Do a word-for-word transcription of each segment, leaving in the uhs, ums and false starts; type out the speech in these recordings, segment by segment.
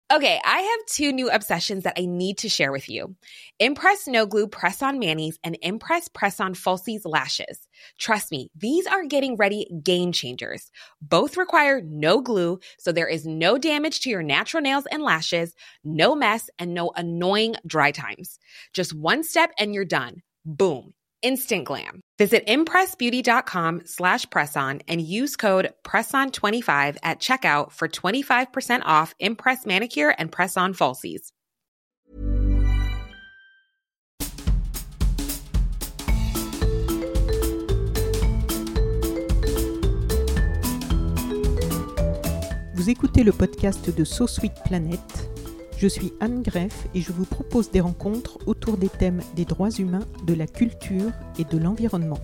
Okay, I have two new obsessions that I need to share with you. Impress No Glue Press-On Manis and Impress Press-On Falsies Lashes. Trust me, these are getting ready game changers. Both require no glue, so there is no damage to your natural nails and lashes, no mess, and no annoying dry times. Just one step and you're done. Boom. Instant glam. Visit impressbeauty.com slash presson and use code presson twenty-five at checkout for twenty-five percent off Impress Manicure and Press-On Falsies. Vous écoutez le podcast de So Sweet Planet. Je suis Anne Greff et je vous propose des rencontres autour des thèmes des droits humains, de la culture et de l'environnement.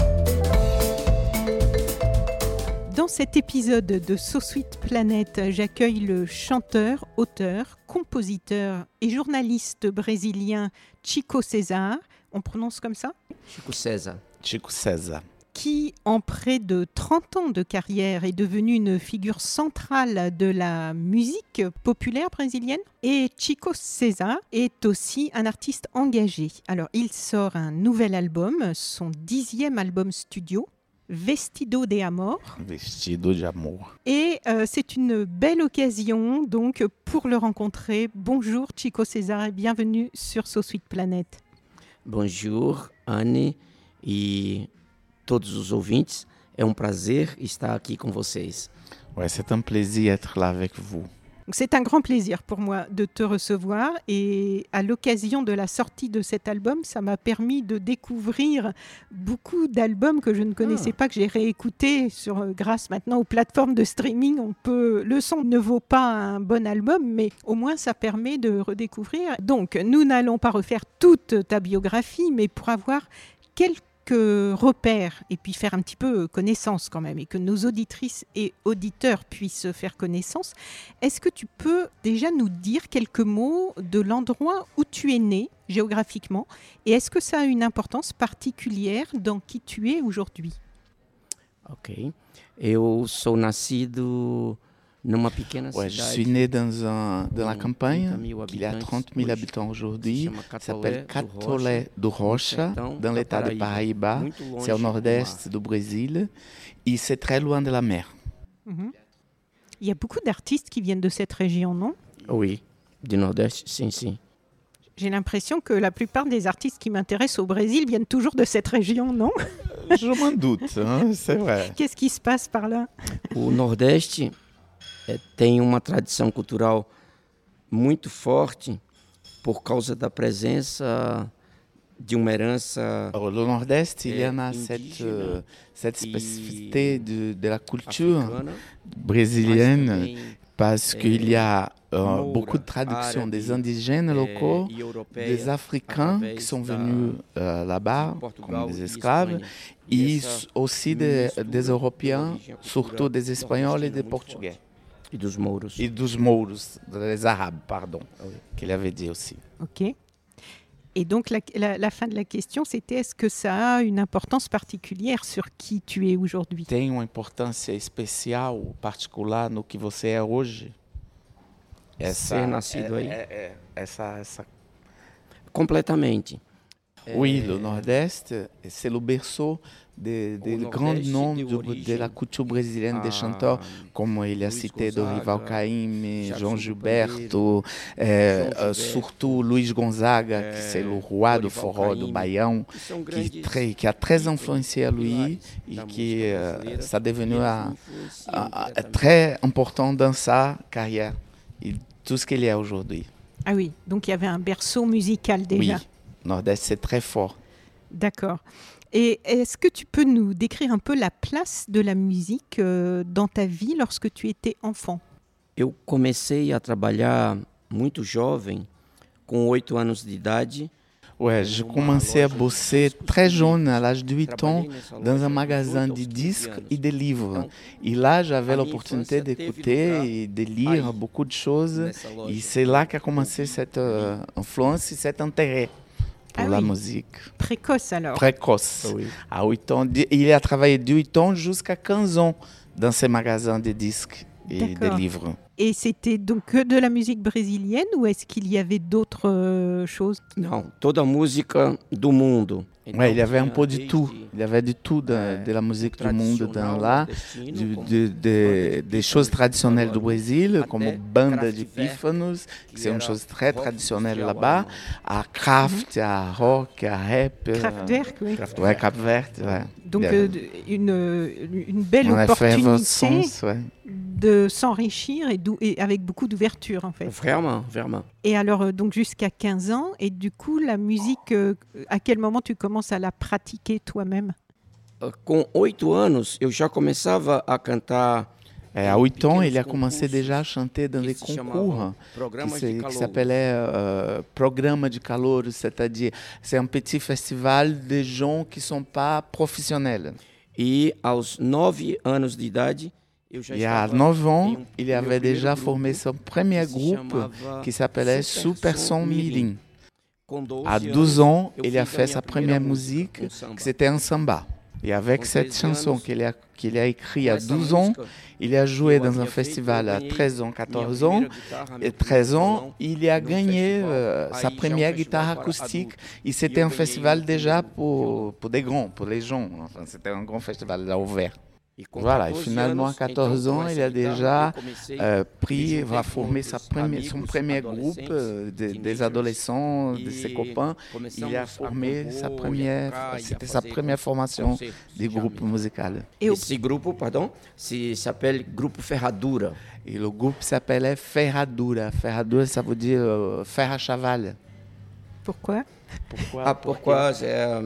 Dans cet épisode de So Sweet Planet, j'accueille le chanteur, auteur, compositeur et journaliste brésilien Chico César. On prononce comme ça ? Chico César. Chico César. Qui, en près de trente ans de carrière, est devenu une figure centrale de la musique populaire brésilienne. Et Chico César est aussi un artiste engagé. Alors, il sort un nouvel album, son dixième album studio, Vestido de Amor. Vestido de Amor. Et euh, c'est une belle occasion, donc, pour le rencontrer. Bonjour Chico César et bienvenue sur So Sweet Planet. Bonjour, Anne e todos os ouvintes. É um prazer estar aqui com vocês. Ouais, c'est un plaisir d'être là avec vous. C'est un grand plaisir pour moi de te recevoir et à l'occasion de la sortie de cet album, ça m'a permis de découvrir beaucoup d'albums que je ne connaissais ah. pas, que j'ai réécoutés sur, grâce maintenant aux plateformes de streaming. On peut, le son ne vaut pas un bon album, mais au moins ça permet de redécouvrir. Donc, nous n'allons pas refaire toute ta biographie, mais pour avoir quelques repères et puis faire un petit peu connaissance quand même et que nos auditrices et auditeurs puissent faire connaissance, est-ce que tu peux déjà nous dire quelques mots de l'endroit où tu es né géographiquement et est-ce que ça a une importance particulière dans qui tu es aujourd'hui? Ok. Eu sou nascido numa pequena ouais, cidade. Je suis né dans, un, dans la campagne, il y a trente mille habitants aujourd'hui, qui s'appelle Catolé do Rocha, dans l'état de Paraíba, c'est au nord-est du Brésil, et c'est très loin de la mer. Mm-hmm. Il y a beaucoup d'artistes qui viennent de cette région, non? Oui, du nord-est, sim, sim. J'ai l'impression que la plupart des artistes qui m'intéressent au Brésil viennent toujours de cette région, non? Je m'en doute, hein, c'est vrai. Qu'est-ce qui se passe par là? O nordeste tem uma tradição cultural muito forte por causa da presença de uma herança. Alors, le nord-est, il y en a cette, euh, cette spécificité de, de la culture brésilienne parce qu'il y a euh, beaucoup de traductions des indigènes locaux, des Africains qui sont venus euh, là-bas comme des esclaves et aussi des, des Européens, surtout des Espagnols et des Portugais. E dos mouros. Et dos mouros, des Arabes, pardon, oui. Qu'il avait dit aussi. Ok. Et donc, la, la, la fin de la question, c'était est-ce que ça a une importance particulière sur qui tu es aujourd'hui? Tem uma importância especial, particular no que você é hoje? Essa, Ser nascido é, aí? É, é, essa, essa... Completamente. Oui, le Nord-Est, c'est le berceau des de grands noms de, de la culture brésilienne des chanteurs, comme il a cité Dorival Caymmi, João Gilberto, eh, euh, surtout Luiz Gonzaga, qui c'est le roi du forró do Baião, qui, très, qui a très influencé lui et qui euh, ça est devenu un, un, un, très important dans sa carrière et tout ce qu'il y a aujourd'hui. Ah oui, donc il y avait un berceau musical déjà. Oui. Nord-Est, c'est très fort. D'accord. Et est-ce que tu peux nous décrire un peu la place de la musique euh, dans ta vie lorsque tu étais enfant? Eu comecei a trabalhar muito jovem, com oito anos de idade. Ouais, j'ai commencé à bosser très jeune, à l'âge de huit ans, dans un magasin de disques et de livres. Et là, j'avais l'opportunité d'écouter et de lire beaucoup de choses. Et c'est là qu'a commencé cette euh, influence et cet intérêt pour ah la oui. musique. Précoce alors. Précoce. Oui. À huit ans, il a travaillé de huit ans jusqu'à quinze ans dans ces magasins de disques et D'accord. de livres. Et c'était donc que de la musique brésilienne ou est-ce qu'il y avait d'autres euh, choses? Não, toda a música do mundo. Ouais, il y avait un peu de tout. Il y avait de tout de, de la musique du monde dans là, du, de, de, des choses traditionnelles du Brésil, comme banda de pífanos, qui c'est une chose très traditionnelle là-bas, à craft, à rock, à rap. Kraftwerk, oui. Kraftwerk. Ouais, Kraftwerk, ouais. Donc Yeah. euh, une, une belle On a fait opportunité sens, ouais. de s'enrichir et, d'ou- et avec beaucoup d'ouverture en fait. Vraiment, vraiment. Et alors euh, donc jusqu'à quinze ans, et du coup la musique, euh, à quel moment tu commences à la pratiquer toi-même? Ah, Com oito anos, eu já começava a cantar. Et à huit ans, il a commencé déjà à chanter dans des concours qui, se- qui s'appelait euh, Programa de Calor, c'est-à-dire c'est un petit festival de gens qui ne sont pas professionnels. E aos nove anos de idade, eu já Il y a estava neuf em ans, um- il meu avait primeiro déjà grupo formé son premier que se groupe chamava qui s'appelait Super Super Som Son Mirim. Com douze À douze ans, eu il a fiz fait minha sa primeira première música, musique, um samba. que c'était un samba. Et avec Com cette treize chanson anos, qu'il a, qu'il a écrite com à essa douze ans, música, il a joué eu dans un havia feito, festival eu à ganhei treize ans, minha quatorze ans. primeira guitarra, Et meu treize primeiro ans, violão il a num gagné festival. euh, Aí sa já um première festival guitare para acoustique. adultos. Et E c'était eu un ganhei festival o déjà primeiro pour, violão. pour des grands, pour les gens. Enfin, c'était un grand festival là ouvert. E com Voilà, et quatorze finalement, à anos, quatorze então, com ans, essa il a guitarra, déjà eu comecei, euh, me pris, juntei va com former sa outros première, son amigos premier groupe adolescentes, euh, de- des teenagers, adolescents, de ses e copains. começamos Il a a formé compor, sa e a première, tocar, e a c'était sa fazer première formation concertos de de groupe amigos. musical. Et au- Esse grupo, pardon, se s'appelle Grupo Ferradura. Et le groupe s'appelait Ferradura. Ferradura, ça veut dire euh, fer à cheval. Pourquoi? Pourquoi? Ah, pourquoi c'est,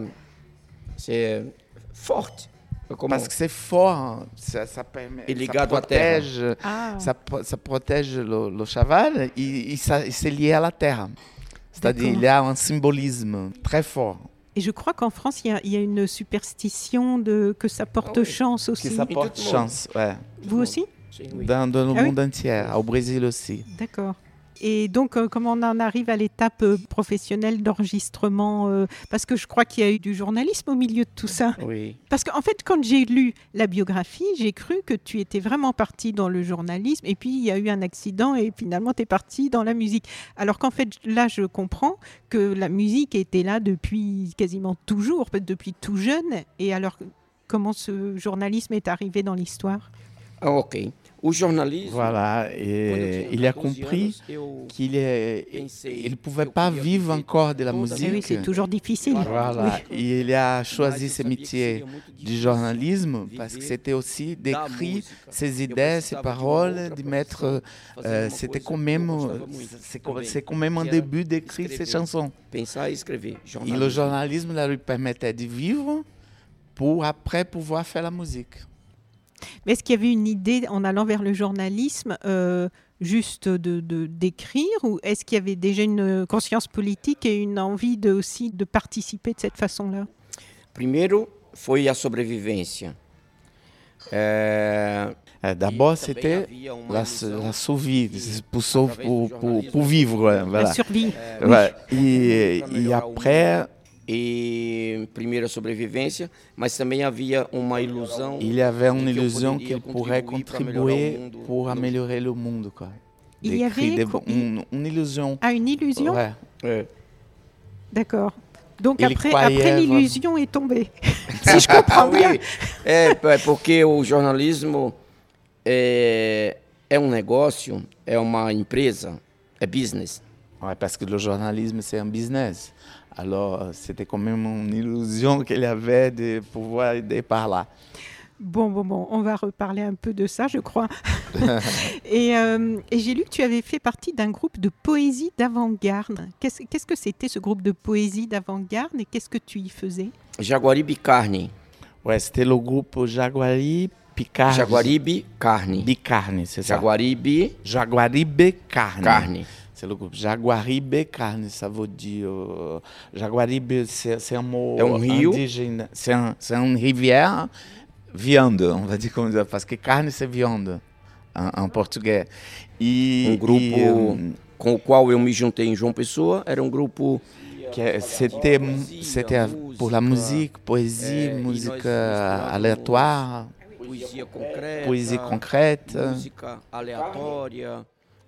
c'est forte. Como- Parce que c'est fort, hein. ça, ça permet, Et ça ligado à terra. protège, Ah, ça, pro- ça protège le, le cheval et, et ça, et c'est lié à la terre. C'est-à-dire D'accord. il y a un symbolisme très fort et je crois qu'en France, il y a, il y a une superstition de, que ça porte Ah oui. chance qui aussi. ça Et porte tout le monde. chance, ouais. Vous aussi? Sim, oui. dans, dans le Ah oui? monde entier, au Brésil aussi. D'accord. Et donc, euh, comment on en arrive à l'étape euh, professionnelle d'enregistrement euh, Parce que je crois qu'il y a eu du journalisme au milieu de tout ça. Oui. Parce qu'en fait, quand j'ai lu la biographie, j'ai cru que tu étais vraiment parti dans le journalisme et puis il y a eu un accident et finalement tu es parti dans la musique. Alors qu'en fait, là, je comprends que la musique était là depuis quasiment toujours, peut-être depuis tout jeune. Et alors, comment ce journalisme est arrivé dans l'histoire? Ah, ok. O jornalismo. Voilà, quando eu et tinha il a quatorze compris anos, eu qu'il est, pensei il ne pouvait que eu pas queria vivre viver encore de la toda a Eh musique. oui, c'est toujours difficile. Voilà, Oui. et il a choisi Mas ce eu sabia que métier seria muito du difícil journalisme viver parce que c'était aussi da d'écrire música. ses Eu idées, ses precisava de uma paroles, outra de mettre. profissão, fazer euh, uma c'était coisa quand que eu même, gostava muito c'est comme, também, c'est quand même un que era début d'écrire ses escrever. chansons. Pensar e escrever. Et Jornalismo. le journalisme là, lui permettait de vivre pour après pouvoir faire la musique. Mais est-ce qu'il y avait une idée en allant vers le journalisme euh, juste de, de- d'écrire ou est-ce qu'il y avait déjà une conscience politique et une envie de, aussi de participer de cette façon-là? Primeiro foi a sobrevivência. É, Euh, D'abord, e também c'était havia uma la, ilusão la survie, que, pour, sauve- através pour, do pour, jornalisme, pour vivre. ouais, voilà. La survie. é, Ouais. pra Et, et melhorar o après, mundo. E primeiro a sobrevivência, mas também havia uma ilusão. il y avait de une que eu illusion poderia qu'il pourrait contribuir pra melhorar o contribuer mundo pour no- améliorer le monde. Quoi. Il y D'écrire avait des- co- une, une illusion. Ah, une illusion? Ouais. É. D'accord. Donc Il après, croyait après vraiment. l'illusion est tombée. Si je comprends Ah, bien. oui. É, é porque o jornalismo é, é um negócio, é uma empresa, é business. Ouais, parce que le journalisme, c'est un business. Alors, c'était quand même une illusion qu'il avait de pouvoir aider par là. Bon, bon, bon, on va reparler un peu de ça, je crois. et euh, et j'ai lu que tu avais fait partie d'un groupe de poésie d'avant-garde. Qu'est-ce, qu'est-ce que c'était ce groupe de poésie d'avant-garde et qu'est-ce que tu y faisais? Jaguaribe Carne. Ouais, c'était le groupe Jaguari Picard. Jaguaribe Carne. Bicarne, c'est ça. Jaguaribe Jaguaribe Carne. Carne. C'est le groupe Jaguaribe Carne, ça veut dire. euh, Jaguaribe, c'est, c'est un mot É um rio. indigène. C'est, un, c'est une rivière, viande, on va dire comme ça, parce que carne, c'est viande en, en portugais. E, Um grupo e, euh, com o qual eu me juntei em João Pessoa. Era um grupo que c'était, c'était pour la musique, poésie, É, e musique nós euh, misturávamos aléatoire, poesia concreta, poésie concrète. música aleatória.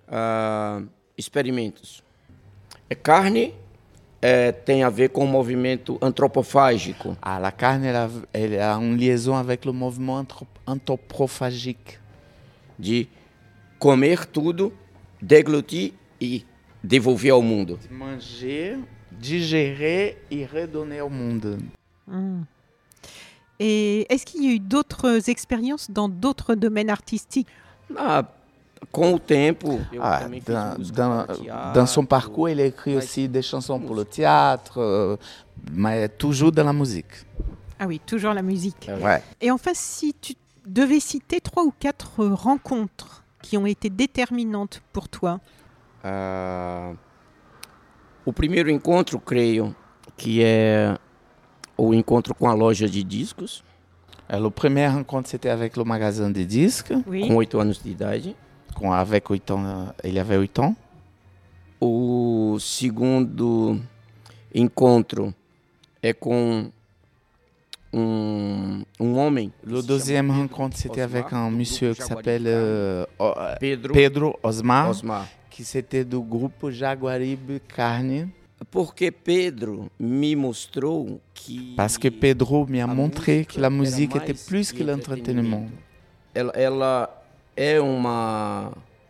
uh, experimentos. É carne é, tem a ver com o movimento antropofágico. Ah, la carne, elle a, elle a une liaison avec le mouvement anthrop- anthropophagique. De comer tudo, deglutir e devolver ao mundo. De manger, digérer et redonner au monde. Mmh. Et est-ce qu'il y a eu d'autres expériences dans d'autres domaines artistiques? Ah, com o tempo, eu Ah, também fiz dans, música dans, para teatro. dans son parcours, il a écrit aussi des chansons pour le théâtre, euh, mais toujours dans la musique. Ah oui, toujours la musique. Ouais. Et enfin, si tu devais citer trois ou quatre rencontres qui ont été déterminantes pour toi. Ah, o primeiro encontro, creio, que é o encontro com a loja de discos. Alors, le premier rencontre, c'était avec le magasin de disques, Oui. Com oito anos de idade. qu'on- avec huit ans, il avait huit ans. O segundo encontro é com um, um homem. que Le se deuxième chama rencontre, c'était Osmar, avec un do monsieur grupo qui Jaguaribe s'appelle euh, O- euh, Pedro, Pedro Osmar, Osmar. qui c'était du groupe Jaguaribe Carne, Porque Pedro me mostrou que parce que Pedro m'a a montré música que la era musique était mais plus que que l'entreteniment. Ela, ela é uma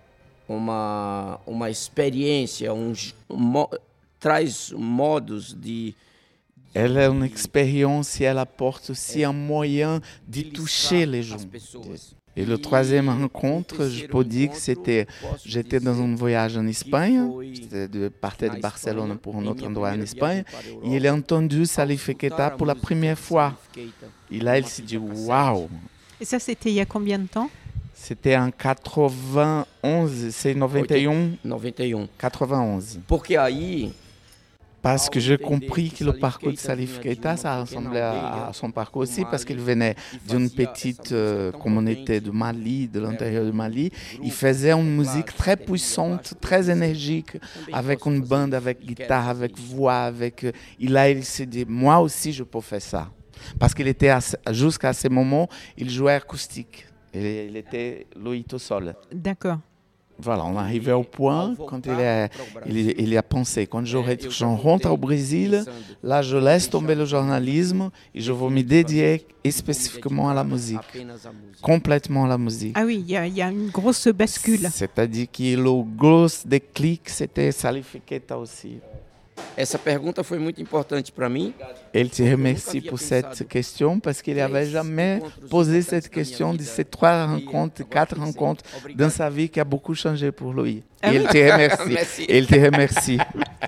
uma uma experiência, um, j- mo, traz modos de Elle a une expérience et elle apporte aussi un moyen de de toucher liçar les as gens. pessoas. Et le E troisième o rencontre, je terceiro peux dire que encontro, c'était, posso j'étais dans dizer un voyage en que Espagne, foi j'étais de partir na de Barcelone Espanha, pour un em autre minha endroit en primeira Espagne, viagem para a et Europa, il a entendu ao Salif escutar Keita a pour la música première de fois. Salif Keita, Et là, il numa s'est dit, fita cassette. waouh! Et ça, c'était il y a combien de temps? C'était en quatre-vingt-onze, c'est quatre-vingt-onze, noventa e um. quatre-vingt-onze. Porque aí Parce que j'ai compris que le parcours de Salif Keita, ça ressemblait à, à son parcours aussi, parce qu'il venait d'une petite euh, communauté de Mali, de l'intérieur du Mali. Il faisait une musique très puissante, très énergique, avec une bande, avec guitare, avec voix, avec... euh, Et là, il s'est dit, moi aussi, je peux faire ça. Parce qu'il était, à ce- jusqu'à ce moment, il jouait acoustique. Et il était lui tout seul. D'accord. Voilà, on arrivait au point quand il a, il, il a pensé, quand j'aurai- je rentre au Brésil, là je laisse tomber le journalisme et je vais me dédier spécifiquement à la musique, complètement à la musique. Ah oui, il y, a- il y a une grosse bascule. C'est-à-dire que le gros déclic, c'était Salif Keita aussi. essa pergunta foi muito importante para mim. Il te remercie pour cette question parce qu'il n'avait jamais posé cette question de ces trois rencontres, quatre rencontres dans sa vie qui a beaucoup changé pour lui. Ah Et il te remercie. Merci. Il te remercie.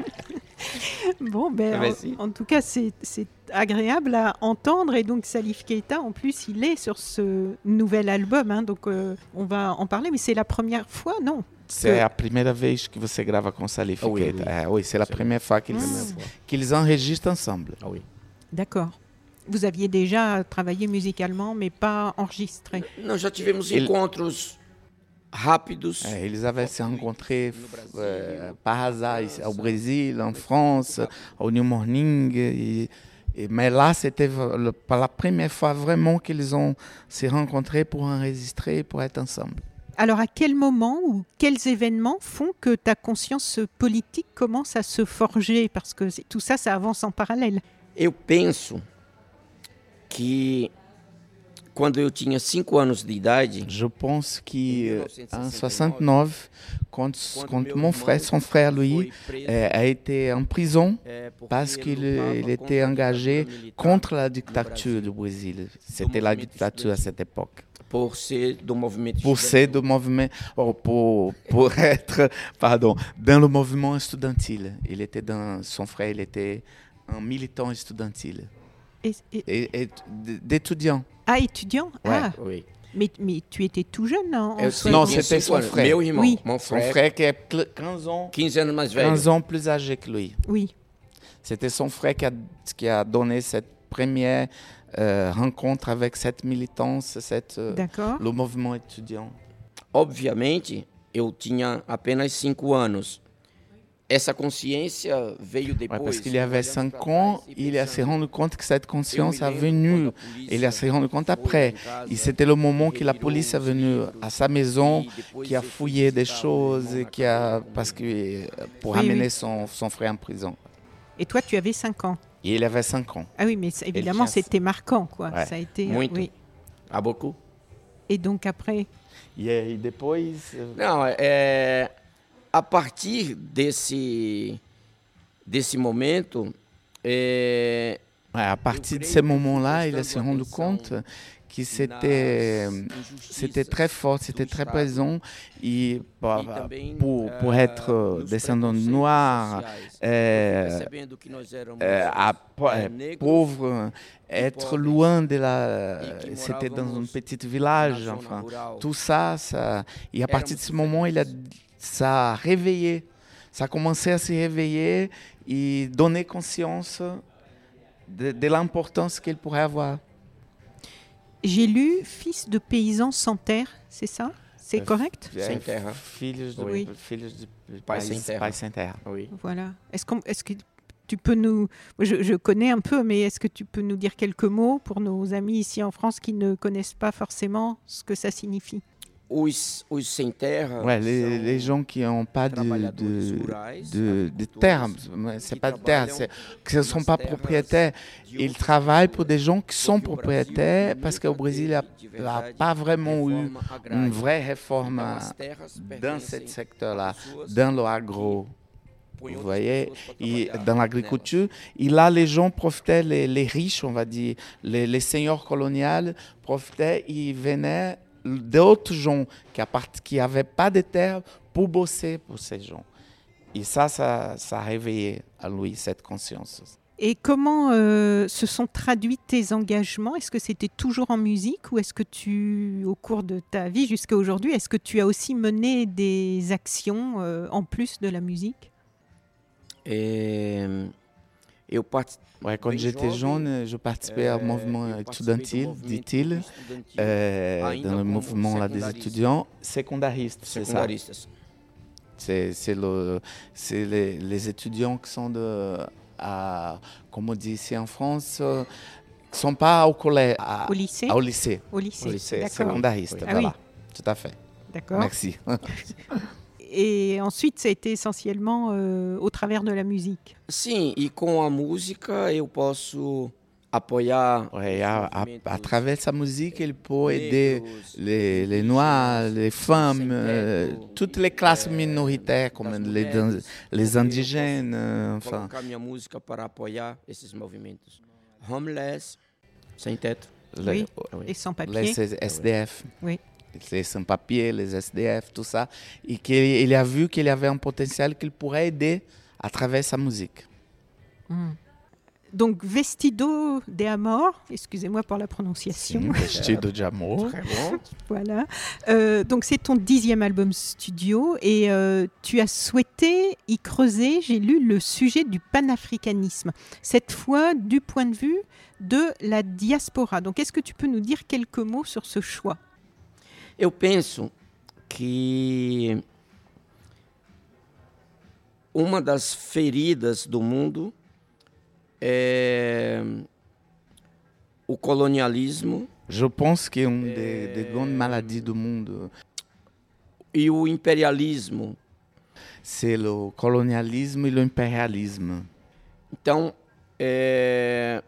Bon, ben, Merci. en, en tout cas, c'est c'est agréable à entendre. Et donc, Salif Keita, en plus, il est sur ce nouvel album. Hein, donc, euh, on va en parler. Mais c'est la première fois, non? C'est a primeira vez que você grava com Salif Ah oui, Keita. oui. É, oui, c'est la C'est première fois qu'ils Ah. qu'ils enregistrent ensemble. Ah oui. D'accord. Vous aviez déjà travaillé musicalement, mais pas enregistré. Nós já tivemos Ele- encontros rápidos. É, eles avaient se rencontrés euh, par hasard ici, au Brésil, en France, au New Morning. Et, et- mais là, c'était v- le- pour la première fois vraiment qu'ils ont se rencontrés pour enregistrer, pour être ensemble. Alors, à quel moment ou quels événements font que ta conscience politique commence à se forger? Parce que c'est- tout ça, ça avance en parallèle. Eu penso que quando eu tinha cinco anos de idade, Je pense qu'en soixante-neuf, quand, quand mon frère, son frère, lui, euh, a été en prison parce qu'il il était engagé contre la dictature du Brésil. C'était la dictature à cette époque. por ser do movimento Pour ser do mouvement, oh, pour, pour être, pardon, dans le mouvement estudantil. Il était dans, son frère, il était un militant estudantil. Et- et- Et, et d'étudiant. ah, étudiant? Ouais. Ah, Oui. mais, mais tu étais tout jeune hein, en Eu soi. Non, tinha c'était cinco son anos. frère. Meu irmão, Oui. mon Son frère, frère qui est cl- quinze ans, quinze anos mais velho. quinze ans plus âgé que lui. Oui. C'était son frère qui a, qui a donné cette première euh, rencontre avec cette militance, cette, euh, D'accord. le mouvement étudiant. Obviamente, eu tinha apenas cinco anos. essa consciência veio depois. Ouais, parce qu'il y avait cinq ans, il s'est rendu compte que cette conscience est venue. Il s'est rendu compte après. Et c'était le moment que la police est venue à sa maison, qui a fouillé des choses, qui a, parce que, pour Oui, amener oui. son, son frère en prison. Et toi, tu avais cinq ans. Et il avait cinq ans. Ah oui, mais c'est- évidemment, tient- c'était marquant, quoi. Ouais. Ça a été. Muito. Oui. Há beaucoup? Et donc après, E aí depois... Não, é, a partir desse, desse momento, é, Ouais, à partir de ce moment-là, il s'est rendu compte que c'était, c'était très fort, c'était très présent. Et bah, pour, pour être descendant noir, euh, euh, à, euh, pauvre, être loin de la... C'était dans un petit village, enfin, tout ça, ça... Et à partir de ce moment, il a, ça a réveillé, ça a commencé à se réveiller et donner conscience de, de l'importance qu'il pourrait avoir. j'ai lu Fils de paysans sans terre, c'est ça? C'est correct? Sem terra. Filhos de, Oui. filhos de Pais pais, sem terra. pais sem terra. Oui. Voilà. Est-ce, qu'on, est-ce que tu peux nous... Je, je connais un peu, mais est-ce que tu peux nous dire quelques mots pour nos amis ici en France qui ne connaissent pas forcément ce que ça signifie? Os, os sem terra. Ouais, les, são les gens qui n'ont pas de, trabalhadores de, rurais, de, de agricultores, terre, c'est qui pas de terre, c'est, trabalham que ce ne sont nas pas terras propriétaires. de Ils outros travaillent pour povos, des gens qui sont porque o Brasil propriétaires parce qu'au nunca Brésil, il teve, de n'y a verdade, pas vraiment eu reforma agrária. une vraie réforme Então, as terras dans ce pertencem secteur-là, a pessoas dans l'agro. põem Vous outras voyez, pessoas para et trabalhar dans nelas. l'agriculture, et là, les gens profitaient, les, les riches, on va dire, les, les seigneurs coloniaux profitaient, ils venaient d'autres gens qui n'avaient pas de terre pour bosser pour ces gens. Et ça, ça, ça a réveillé à lui cette conscience. Et comment euh, se sont traduits tes engagements? Est-ce que c'était toujours en musique ou est-ce que tu, au cours de ta vie jusqu'à aujourd'hui, est-ce que tu as aussi mené des actions euh, en plus de la musique? É, eu part... Ouais, quand bem j'étais jovem, jeune, je participais au é, mouvement eu participei do estudantil, movimento dit-il, estudantil, euh, ainda dans le como mouvement là, des secundarista. étudiants secondaristes, c'est ça. secundaristas. C'est, c'est, le, c'est les, les étudiants qui sont, de, à, comme on dit ici en France, euh, qui ne sont pas au collège, à- Au lycée? au lycée. Au lycée, Au lycée d'accord. secondariste, Ah voilà. oui. Tout à fait. D'accord. Merci. Et ensuite, ça a été essentiellement euh, au travers de la musique. Sim, e com a música eu posso apoiar Ouais, à, à, movimentos à travers sa musique, il peut aider negros, les, les indígenas, Noirs, les femmes, sem euh, teto, toutes les classes eh, minoritaires, comme das les, mulheres, les porque eu indigènes, euh, posso enfin, colocar minha música para apoiar esses movimentos. Homeless, sem teto. les, Et sans papier. les S D F. Oui. Les sans-papiers, les S D F, tout ça. Et qu'il il a vu qu'il y avait un potentiel qu'il pourrait aider à travers sa musique. Mm. Donc, Vestido de Amor, excusez-moi pour la prononciation. Vestido de Amor. Très bon. Voilà. Euh, donc, c'est ton dixième album studio et euh, tu as souhaité y creuser, j'ai lu, le sujet du panafricanisme. Cette fois, du point de vue de la diaspora. Donc, est-ce que tu peux nous dire quelques mots sur ce choix? Eu penso que uma das feridas do mundo é o colonialismo Je pense qu'une des, des grandes maladies du monde, e o imperialismo. c'est le colonialisme et l'impérialisme. Então, é,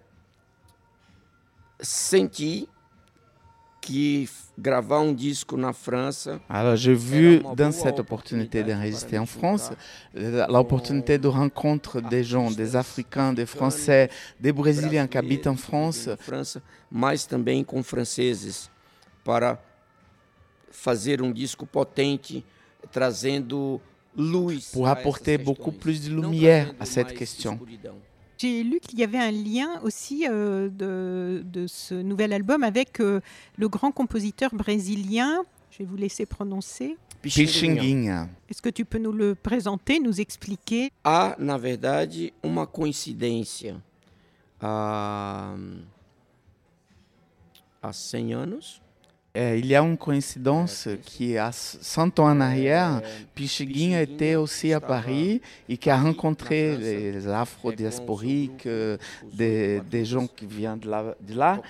senti que f- gravar um disco na França Alors, j'ai vu dans cette opportunité d'enregistrer en France, euh, l'opportunité de rencontre des gens, des Africains, des Français, des Brésiliens qui habitent en France, na França, mas também com franceses, para fazer um disco potente, trazendo luz pour a apporter essas beaucoup questões, plus de não lumière trazendo à cette mais question. escuridão. J'ai lu qu'il y avait un lien aussi euh, de, de ce nouvel album avec euh, le grand compositeur brésilien. Je vais vous laisser prononcer. Pixinguinha. Pixinguinha. Est-ce que tu peux nous le présenter, nous expliquer? Há, na verdade, uma coincidência. Há, há cem anos, É, il y a une coïncidence qui, à cent ans en arrière, Pixinguinha était aussi à Paris et qui a rencontré les afro-diasporiques, des, des gens qui viennent de lá. De lá.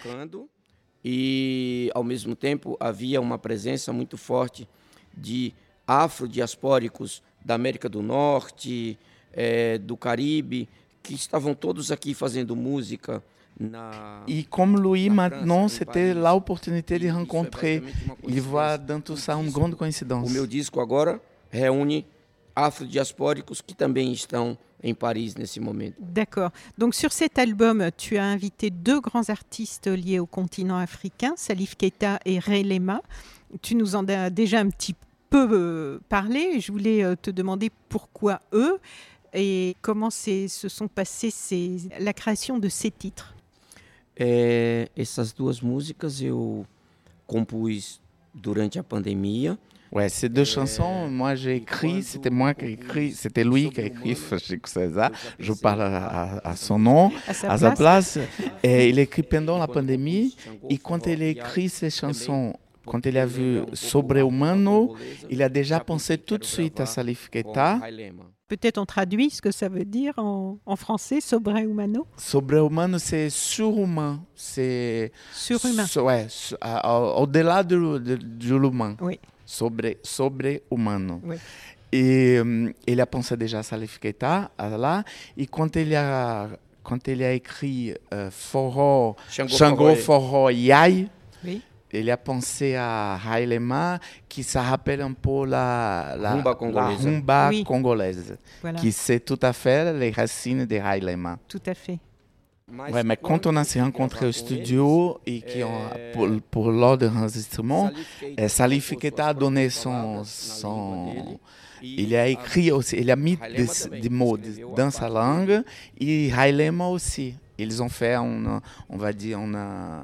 E, ao mesmo tempo, havia uma presença muito forte de afrodiaspóricos da América do Norte, é, do Caribe, que estavam todos aqui fazendo música. Na, e comme lui, maintenant, c'était l'opportunité de rencontrer. Il voit dans tout ça une grande coïncidence. O meu disco agora reúne afrodiaspóricos que também estão em Paris nesse momento. D'accord. Donc sur cet album, tu as invité deux grands artistes liés au continent africain, Salif Keita et Ray Lema. Tu nous en as déjà un petit peu euh, parlé. Je voulais euh, te demander pourquoi eux et comment se sont passées ces, la création de ces titres. É, essas duas músicas eu compus durante a pandemia. Ouais, ces deux chansons, moi j'ai écrit, c'était moi qui ai écrit, c'était lui qui a écrit Chico César, je parle à, à son nom, à sa à place. sa place. Et il écrit pendant la pandémie, et quand il a écrit ces chansons, quand il a vu Sobre Humano, il a déjà pensé tout de suite à Salif Keita. Peut-être on traduit ce que ça veut dire en, en français, Sobre Humano. Sobre Humano, c'est surhumain, c'est... Surhumain. So, ouais, so, uh, au-delà de, de, de l'humain. Oui. Sobre, sobre humano. Oui. Et um, il a pensé déjà à Salif Keita, là, et quand il a, quand il a écrit uh, Forró, Xangô, Forró, Yai, oui. Il a pensé à Ray Lema, qui ça rappelle un peu la, la rumba congolaise, la rumba oui. congolaise Voilà. qui c'est tout à fait les racines de Ray Lema. Tout à fait. Ouais, mais quand on a s'est rencontrés au studio et qui ont, pour, pour l'ordre de l'enregistrement, Salif Keita a donné son, son... Il a écrit aussi, il a mis des, des mots dans sa langue et Ray Lema aussi. Ils ont fait, on, on va dire, on a...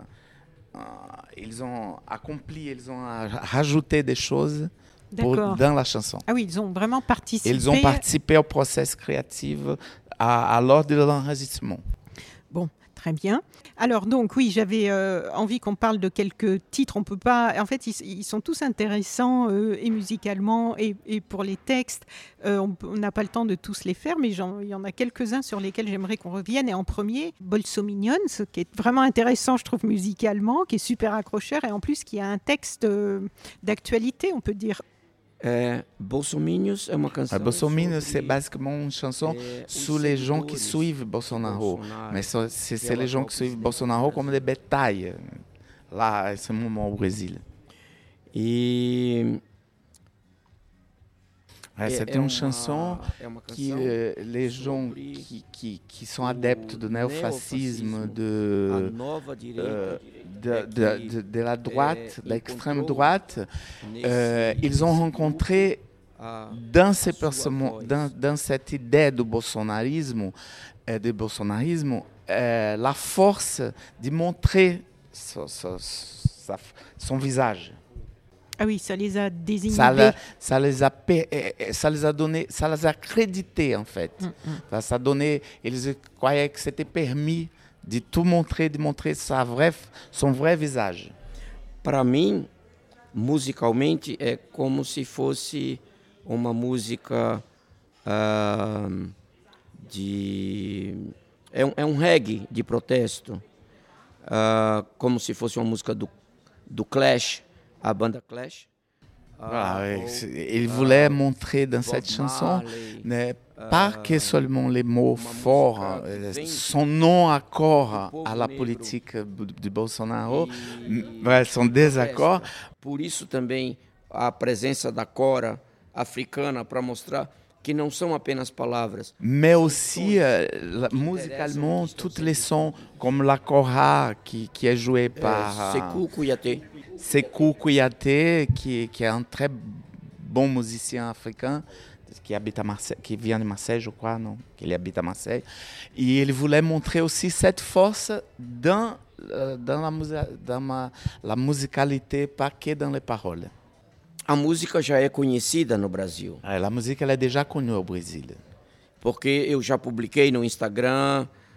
Ils ont accompli, ils ont rajouté des choses pour, dans la chanson. Ah oui, ils ont vraiment participé. Ils ont participé au processus créatif à, à l'heure de l'enregistrement. Bon, très bien. Alors donc oui, j'avais euh, envie qu'on parle de quelques titres. On peut pas. En fait, ils, ils sont tous intéressants euh, et musicalement et, et pour les textes. Euh, on n'a pas le temps de tous les faire, mais il y en a quelques-uns sur lesquels j'aimerais qu'on revienne. Et en premier, Bolsominions, qui est vraiment intéressant, je trouve, musicalement, qui est super accrocheur et en plus qui a un texte euh, d'actualité, on peut dire. É, Bolsominions é uma canção. Bolsominions, c'est basicamente une chanson é, sur les gens qui suivent Bolsonaro. Bolsonaro. Mais c'est, c'est les gens qui suivent Bolsonaro comme des bétails, là, à ce moment au Brésil. E Ouais, c'est une chanson qui euh, les gens qui, qui, qui sont adeptes du néofascisme, de, euh, de, de, de, de la droite, de l'extrême droite, euh, ils ont rencontré dans, ces dans, dans cette idée du bolsonarisme, euh, de bolsonarisme euh, la force de montrer so, so, so, son visage. Ah oui, ça les a désignés. Ça, ça, les a, ça les a donné, ça les a crédités en fait. Mm-hmm. Ça a donné, ils croyaient que c'était permis de tout montrer, de montrer sa vraie, son vrai visage. Para mim, musicalmente, é como se fosse uma música uh, de... É um, é um reggae de protesto, uh, como se fosse uma música do, do Clash, a banda Clash. Voilà, il voulait montrer dans cette chanson ne pas que seulement les mots forts, son non-accord à la politique de Bolsonaro, mais son désaccord. Por isso também a presença da Cora africana para mostrar que não são apenas palavras. Mais aussi, euh, musicalement, tous les sons, comme la Cora qui, qui est jouée par... Sékou Kouyaté. Sékou Kouyaté, qui, qui est un très bon musicien africain, qui, habite à Marseille, qui vient de Marseille, je crois, non, qu'il habite à Marseille. Et il voulait montrer aussi cette force dans, euh, dans, la, dans ma, la musicalité, pas que dans les paroles. A música já é conhecida no Brasil. A música ela é déjà connue au Brésil. Porque eu já publiquei no Instagram,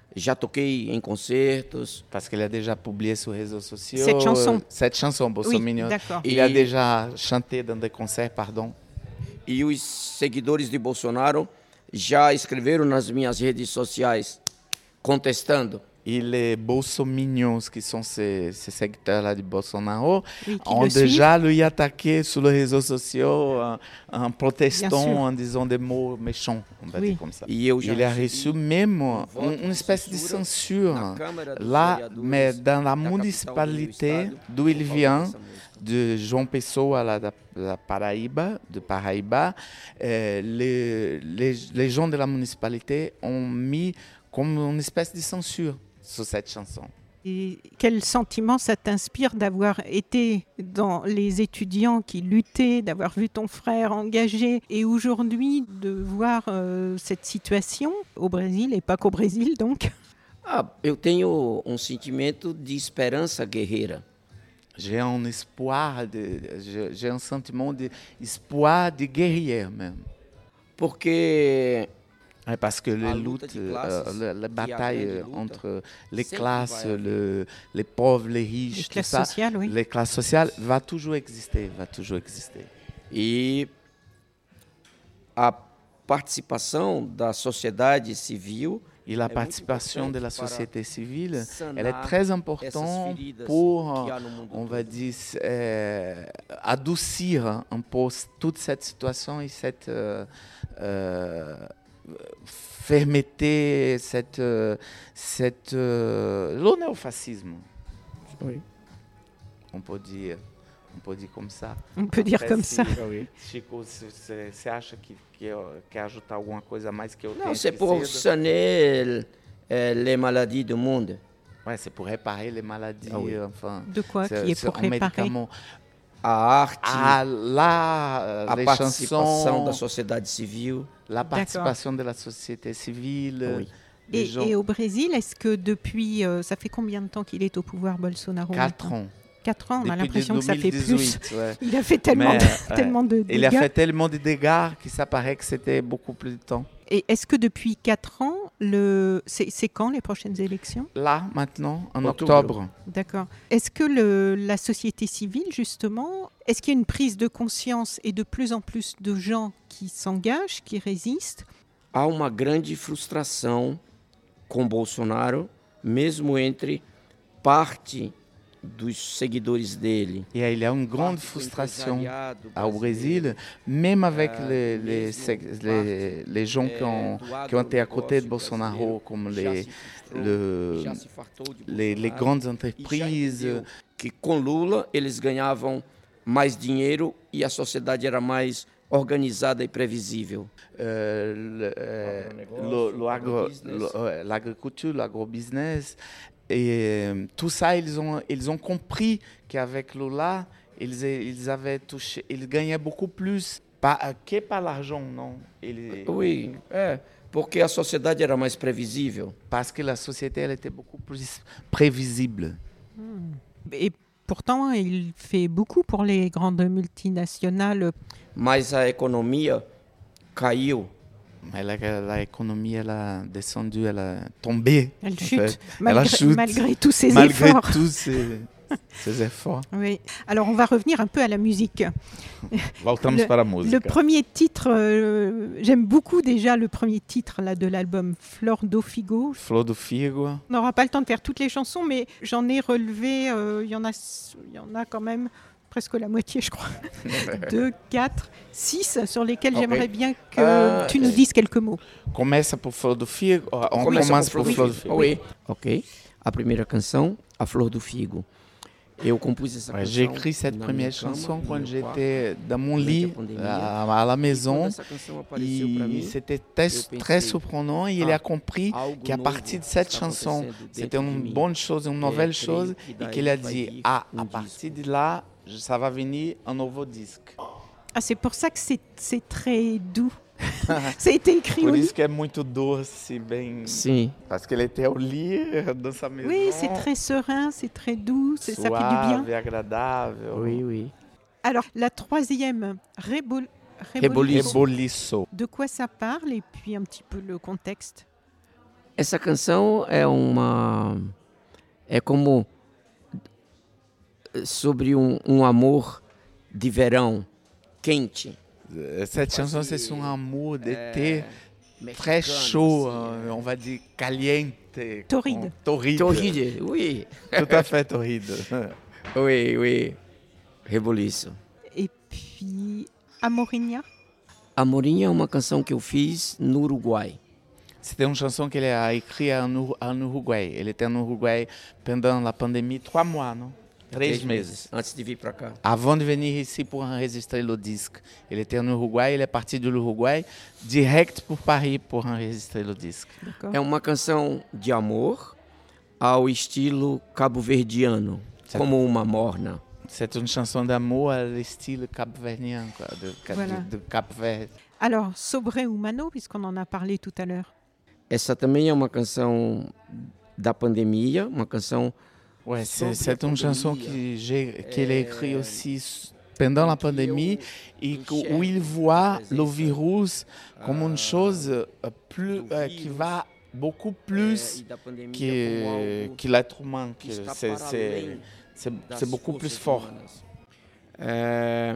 já toquei em concertos. Parce qu'il a déjà publié sur les réseaux sociaux. Cette chanson. Cette chanson, Bolsominion. Oui, d'accord. Il E- a déjà chanté dans des concerts, pardon. E os seguidores de Bolsonaro já escreveram nas minhas redes sociais contestando. Et les bolsominions, qui sont ces, ces secteurs-là de Bolsonaro, Oui, qui ont le déjà lui attaqué sur les réseaux sociaux en, en Bien protestant, sûr. en disant des mots méchants, on va Oui. dire comme ça. E eu já Il a recebi reçu même um voto une, une espèce de censura censure na Câmara dos là, Vereadores mais dans la da capital do meu municipalité estado d'où il por causa vient, dessa música. de João Pessoa, là, da, da Paraíba, de Paraíba, euh, les, les, les gens de la municipalité ont mis comme une espèce de censure sur cette chanson. Et quel sentiment ça t'inspire d'avoir été dans les étudiants qui luttaient, d'avoir vu ton frère engagé et aujourd'hui de voir euh, cette situation au Brésil et pas qu'au Brésil donc? Ah, eu tenho um sentimento de esperança guerreira. J'ai un espoir, de, j'ai, j'ai un sentiment d'espoir de guerrier même. Porque Ouais, parce que les La luta luttes, de euh, classes, la, la qui bataille a grande lutte, entre les sempre classes, vai haver. le, les pauvres, les Les riches, tout classes ça, sociales, oui. les classes sociales, va toujours exister, va toujours exister. E a participação da sociedade civil Et la est participation muito de la importante société civile, sanar elle est très essas importante feridas pour, que há no mundo on todo. va dire, euh, adoucir un peu toute cette situation et cette euh, euh, fermeté, cette, euh, cette, euh, le néofascisme. Oui. On peut dire, on peut dire comme ça. On peut dire Après, comme si- ça. Chico, você acha que, que eu- quer ajudar alguma coisa a mais que eu tenha Não, c'est pour esquecido? saner euh, les maladies du monde. Ouais, c'est pour réparer les maladies, Ah oui. enfin. De quoi c'est- qui est c'est pour un réparer? médicament. A arte, Ah, là, a les participação chansons, da sociedade civil. la participation de la société civile, Ah oui. des Et, gens. et au Brésil, est-ce que depuis, euh, ça fait combien de temps qu'il est au pouvoir, Bolsonaro? Quatre maintenant? ans. Quatre ans, on a Depuis l'impression que ça fait plus. deux mille dix-huit, ouais. Il a fait tellement, Mais, de, ouais. tellement de Il a dégâts. fait tellement de dégâts que ça paraît que c'était beaucoup plus de temps. Et est-ce que depuis quatre ans, le... c'est c'est quand les prochaines élections? Là, maintenant, en Octobre. octobre, D'accord. Est-ce que le, la société civile, justement, est-ce qu'il y a une prise de conscience et de plus en plus de gens qui s'engagent, qui résistent? Há uma grande frustração com Bolsonaro, mesmo entre parte dos seguidores dele. et il y a une grande parte do frustration empresariado au brasileiro, Brésil, même avec Euh, les, les, mesmo sex- les, les gens qui ont, qui ont été à côté de Bolsonaro, comme les, le, les, les grandes entreprises. que com Lula eles ganhavam mais dinheiro e a sociedade era mais organizada e previsível. Euh, le- euh, le- le agro- le- ouais, l'agriculture, l'agrobusiness, et euh, tout ça, ils ont, ils ont compris qu'avec Lula, ils, ils avaient touché, ils gagnaient beaucoup plus, pas, euh, que par l'argent, non. Ils- Oui, é, porque a sociedade era mais previsível. parce que la société, elle était beaucoup plus prévisible. Et pourtant, il fait beaucoup pour les grandes multinationales. Mas a economia caiu. Mais la, la économie, elle a descendu, elle a tombé. Elle en chute, fait. malgré, Elle chute, malgré tous ses malgré efforts. tous ces, ces efforts. Oui. Alors, on va revenir un peu à la musique. Voltamos Le- para a Le música. premier titre, euh, j'aime beaucoup déjà le premier titre là, de l'album Flor do Figo. Flor do Figo. On n'aura pas le temps de faire toutes les chansons, mais j'en ai relevé, euh, il y en a, il y en a quand même presque la moitié, je crois. Deux, quatre, six, sur lesquels Ok. j'aimerais bien que Euh, tu nous dises quelques mots. Começa por Flor do Figo. On Começa commence com por Flor do Figo. Oui. Ok. A primeira canção, A Flor do Figo. Eu compus essa Ouais, canção. j'ai écrit cette na première minha cama, chanson no quand meu j'étais dans mon durante a lit pandemia. à, à la quarto. E maison. quando essa canção apareceu para Et mim, c'était très, eu très pensei, surprenant. Et il ah, a compris algo qu'à novo partir de cette está chanson, acontecendo c'était dentro de une mim. bonne chose, une Et nouvelle creio chose. que Et daí qu'il a vai dit, vir ah, um à disco. partir de là, je- ça va venir un nouveau disque. Ah, c'est pour ça que c'est c'est très doux. Ça a été écrit au Por lit. isso que é muito doce, bem... Sim. Parce qu'elle était au lit, dans sa maison. Oui, c'est très serein, c'est très doux, c'est- ça fait du bien. Suave, agradável. Oui, oui. Alors, la troisième, Rebol... Reboliço. Reboliço. De quoi ça parle et puis un petit peu le contexte. Essa canção é uma... É como sobre um, um amor de verão quente. Cette chanson, c'est sur un amour d'été très chaud, hein, on va dire caliente. Torride. Torride. Torride, oui. Tout à fait torride. Oui, oui. Reboliço. Et puis, Amorinha. Amorinha é uma canção que eu fiz no Uruguai. C'était une chanson qu'elle a écrite en, Ur- en Uruguai. Elle était en Uruguai pendant la pandémie, trois mois, non? Três meses. Antes de vir para cá. Avant de venir ici pour enregistrer le disque. Elle était en Uruguai, elle est partie de l'Uruguai direct pour Paris pour enregistrer le disque. D'accord. É uma canção de amor ao estilo cabo-verdiano, como uma morna. C'est une chanson d'amour à style cap-verdien, quoi, de, Voilà. de, de Cap-Vert. Alors, Sobre Humano, puisqu'on en a parlé tout à l'heure. Essa também é uma canção da pandemia, uma canção... Ouais, c'est, Sobre c'est a une chanson pandemia. que j'ai, qu'elle a écrite É, aussi s- pendant la pandémie et que- où il voit le virus comme une chose euh, plus, euh, qui va beaucoup plus e da pandemia que, como algo que l'être humain. que Que está c'est, para c'est, além c'est, das c'est beaucoup plus forças fort. humanas. É,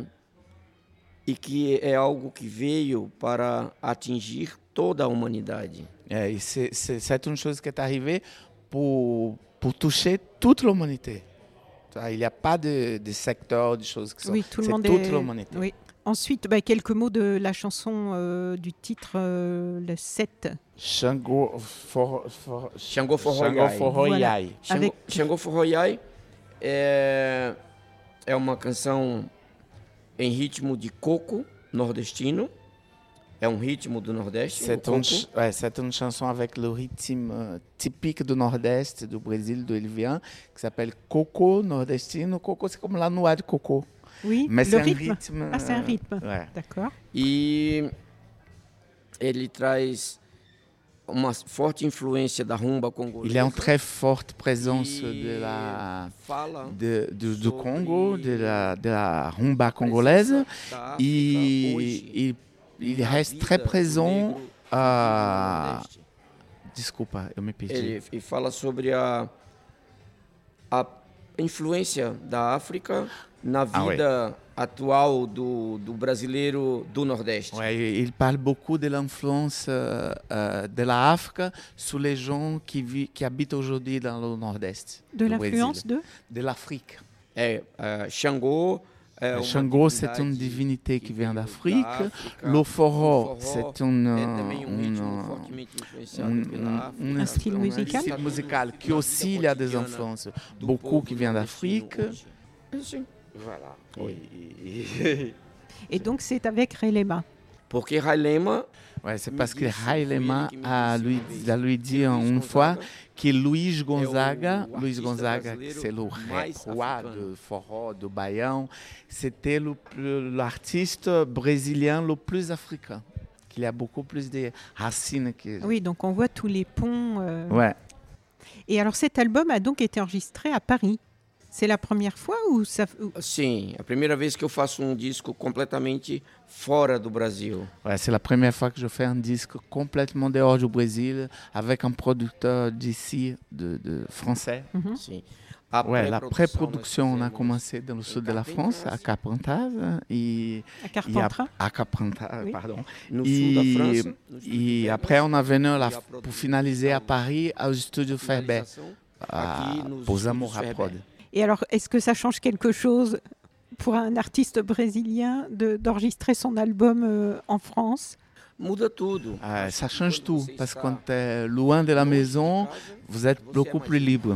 e que é algo que veio para atingir toda a humanidade. Et c'est, c'est, c'est une chose qui est arrivée pour, pour toucher toute l'humanité. Il n'y a pas de, de secteur, de choses qui sont... Oui, tout le c'est monde toute est... l'humanité. Oui. Ensuite, bah, quelques mots de la chanson euh, du titre, euh, le sept. Xangô for, for, Xangô Xangô Forroiai. Forroiai. Xangô, Avec- Xangô Forroiai é, é uma canção em ritmo de coco nordestino. É um ritmo do Nordeste. C'est, o une, coco. ch- ouais, c'est une chanson avec le rythme euh, typique du Nordeste, du Brésil, d'où il vient, qui s'appelle Coco nordestino. Coco, c'est comme la noix de coco. Oui, Mais le c'est rythme. un rythme. Ah, c'est un euh, rythme. Ouais. D'accord. E ele traz uma forte influência da rumba congolesa. Il y a une très forte présence e de la, fala de, du, du sobre Congo, de la, de la rumba congolaise. da África Et hoje, il, il na reste vida très do présent. negro à... no Nordeste. Desculpa, eu me perdi. Ele, ele fala sobre a, a influência da África na Ah, vida atual do, do brasileiro do Nordeste. Ouais, il parle beaucoup de l'influence euh, euh, de l'Afrique sur les gens qui, vi- qui habitent aujourd'hui dans le nord-est. De du l'influence Brésil. de De l'Afrique. É, é, Xangô é uma Xangô, c'est une divindade divinité qui vient veio d'Afrique. da África. Le forró, O forró c'est une, é também um ritmo une- fortemente influenciado un, pela un- África. un- Un style un musical. style musical qui aussi il y a des influences. do Beaucoup povo qui viennent nordestino d'Afrique. hoje. Sim. Voilà. Oui. Et donc, c'est avec Relema. Porque Railema Ouais, c'est parce que Isso, Hailema foi ele que me a disse lui, uma vez a lui dit Luiz une fois Gonzaga que Luiz Gonzaga, o Luiz artista Gonzaga, brasileiro c'est le mais roi africano. de forró, de baião, c'était le plus- l'artiste brésilien le plus africain, qu'il y a beaucoup plus de racines que... Oui, donc on voit tous les ponts. euh. Ouais. Et alors, cet album a donc été enregistré à Paris. C'est la première fois ou ça... ou- Sim, a primeira vez que eu faço um disco completamente fora do Brasil. Ouais, c'est la première fois que je fais un disque complètement dehors du Brésil avec un producteur d'ici, de, de français. Mhm. Sim. A Ouais, la pré-produção pré-production, nós on a fizemos commencé dans le sud de la France, à Carpentras, et, À et Carpentras. à, à Carpentras, Oui. pardon. no sul da E, França. no sul et de après, on a venu e la- a pour produção, finaliser à Paris, au studio Ferber, finalização à aqui nos Posamos estúdios à prod. Ferber. Et alors, est-ce que ça change quelque chose pour un artiste brésilien de- d'enregistrer son album euh, en France? Muda tudo. Ah, ça Acho que change quando tout, você parce que está quand tu es loin de la longe de maison, casa, vous êtes você é beaucoup mais plus libre.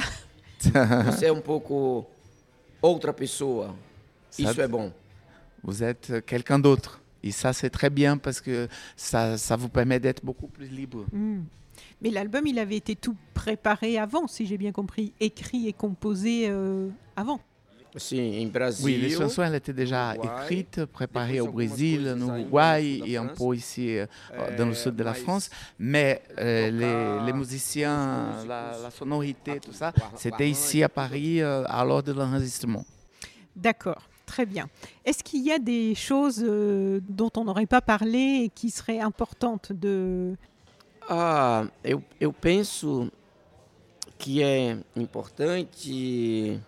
Você é um pouco outra pessoa. Ça- Isso é bom. Vous êtes quelqu'un d'autre. Et ça, c'est très bien parce que ça, ça vous permet d'être beaucoup plus libre. Hmm. Mais l'album, il avait été tout préparé avant, si j'ai bien compris, écrit et composé euh, avant. Sim, em Brasil. Oui, les chansons, elles étaient déjà Uruguay, écrites, préparées depois au algumas Brésil, coisas en aí no Uruguay sul da et un França. peu ici euh, dans le É, sud de la mas France. Mais euh, les, tocar les musiciens, os la, músicos, la sonorité, aqui, tout ça, o ar- o c'était arranjo, ici à tudo. Paris euh, à l'heure de l'enregistrement. D'accord, très bien. Est-ce qu'il y a des choses euh, dont on n'aurait pas parlé et qui seraient importantes de... Ah, eu, eu penso que é importante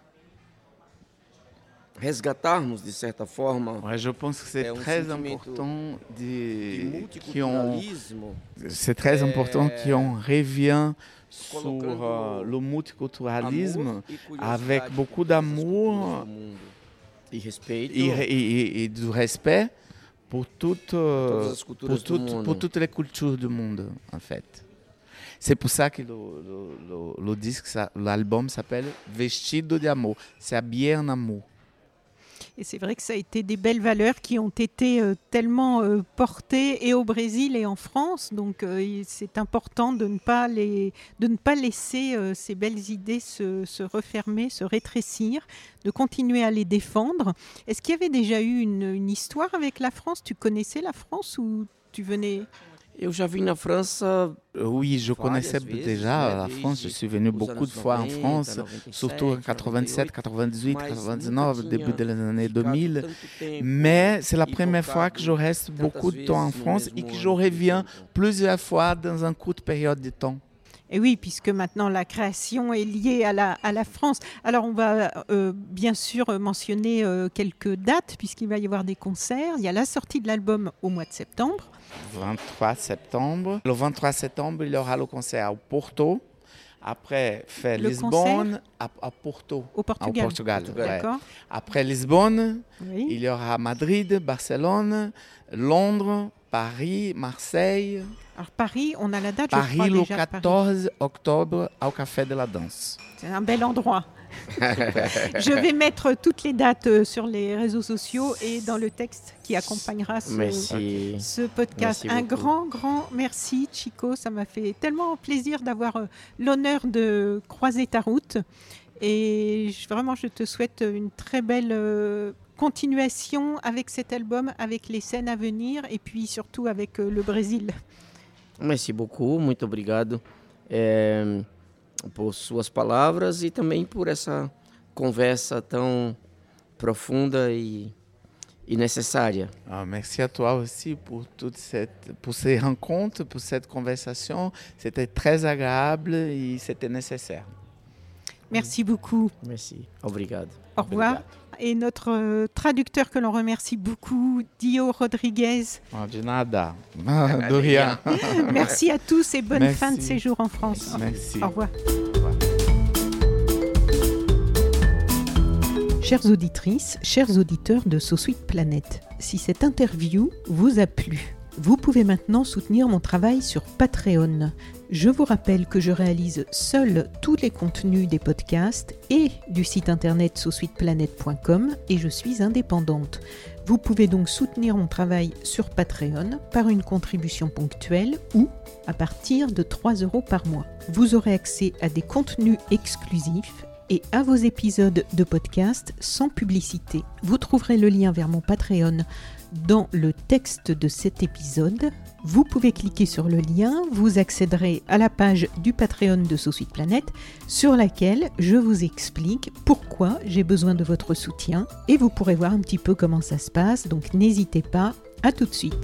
resgatarmos, de certa forma. Ouais, je pense que c'est é um très sentimento important de, de que on, multiculturalismo. c'est très important É, qu'on revient sur colocando euh, le multiculturalisme amor e curiosidade avec por beaucoup todas as d'amour culturas do mundo. E respeito et, et- et du respect pour toutes, todas euh, as culturas pour, do toutes, mundo. pour toutes les cultures du monde, en fait. C'est pour ça que le, le- le- le disque, ça- l'album s'appelle Vestido de Amor. C'est habillé en amour. Et c'est vrai que ça a été des belles valeurs qui ont été euh, tellement euh, portées et au Brésil et en France. Donc euh, il- c'est important de ne pas, les, de ne pas laisser euh, ces belles idées se, se refermer, se rétrécir, de continuer à les défendre. Est-ce qu'il y avait déjà eu une, une histoire avec la France? Tu connaissais la France ou tu venais... Eu já vim na França. Oui, je Várias connaissais vezes, déjà né, la desde France. Je suis venu os beaucoup anos de fois en noventa, France, noventa e surtout en sete, quatre-vingt-sept, quatre-vingt-dix-huit, mas quatre-vingt-dix-neuf, nunca début tinha des années ficado deux mille. tanto tempo Mais c'est la e première fois voltado que je reste tantas beaucoup de temps en vezes no France mesmo et que ano, je por reviens exemplo. plusieurs fois dans une courte période de temps. Et oui, puisque maintenant la création est liée à la, à la France. Alors on va euh, bien sûr mentionner euh, quelques dates, puisqu'il va y avoir des concerts. Il y a la sortie de l'album au mois de septembre. vingt-trois septembre. Le vingt-trois septembre, il y aura le concert au Porto. Après, fait Le Lisbonne à, à Porto, Au Portugal. au Portugal. Portugal. ouais. D'accord. Après Lisbonne, Oui. il y aura Madrid, Barcelone, Londres, Paris, Marseille. Alors Paris, on a la date, je Paris crois le déjà. de Paris. quatorze octobre au Café de la Danse. C'est un bel endroit. Je vais mettre toutes les dates euh, sur les réseaux sociaux et dans le texte qui accompagnera ce, Merci. ce podcast. Merci Un beaucoup. grand, grand merci, Chico. Ça m'a fait tellement plaisir d'avoir euh, l'honneur de croiser ta route. Et je- vraiment, je te souhaite une très belle euh, continuation avec cet album, avec les scènes à venir et puis surtout avec euh, le Brésil. Merci beaucoup, muito obrigado é, por suas palavras e também por essa conversa tão profunda e, e necessária. Ah, merci à toi aussi pour, toute cette, pour ces rencontres, pour cette conversation. C'était très agréable et c'était nécessaire. Merci beaucoup. Merci. Obrigado. Au revoir. Obrigado. Et notre euh, traducteur que l'on remercie beaucoup, Dio Rodriguez. Ah, de nada. Ah, de rien. Merci à tous et bonne Merci. fin de séjour en France. Merci. Au revoir. Chères auditrices, chers auditeurs de So Sweet Planet, si cette interview vous a plu, vous pouvez maintenant soutenir mon travail sur Patreon. Je vous rappelle que je réalise seul tous les contenus des podcasts et du site internet so sweet planet point com et je suis indépendante. Vous pouvez donc soutenir mon travail sur Patreon par une contribution ponctuelle ou à partir de trois euros par mois. Vous aurez accès à des contenus exclusifs et à vos épisodes de podcast sans publicité. Vous trouverez le lien vers mon Patreon dans le texte de cet épisode. Vous pouvez cliquer sur le lien, vous accéderez à la page du Patreon de So Sweet Planet sur laquelle je vous explique pourquoi j'ai besoin de votre soutien et vous pourrez voir un petit peu comment ça se passe, donc n'hésitez pas, à tout de suite.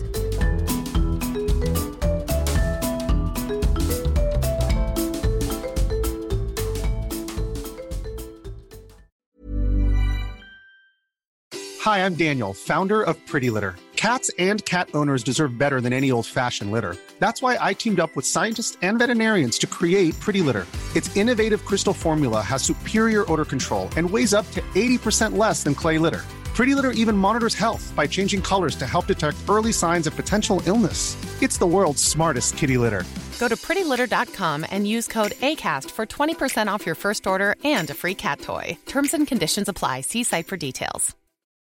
Hi, I'm Daniel, founder of Pretty Litter. Cats and cat owners deserve better than any old-fashioned litter. That's why I teamed up with scientists and veterinarians to create Pretty Litter. Its innovative crystal formula has superior odor control and weighs up to eighty percent less than clay litter. Pretty Litter even monitors health by changing colors to help detect early signs of potential illness. It's the world's smartest kitty litter. Go to pretty litter dot com and use code ACAST for twenty percent off your first order and a free cat toy. Terms and conditions apply. See site for details.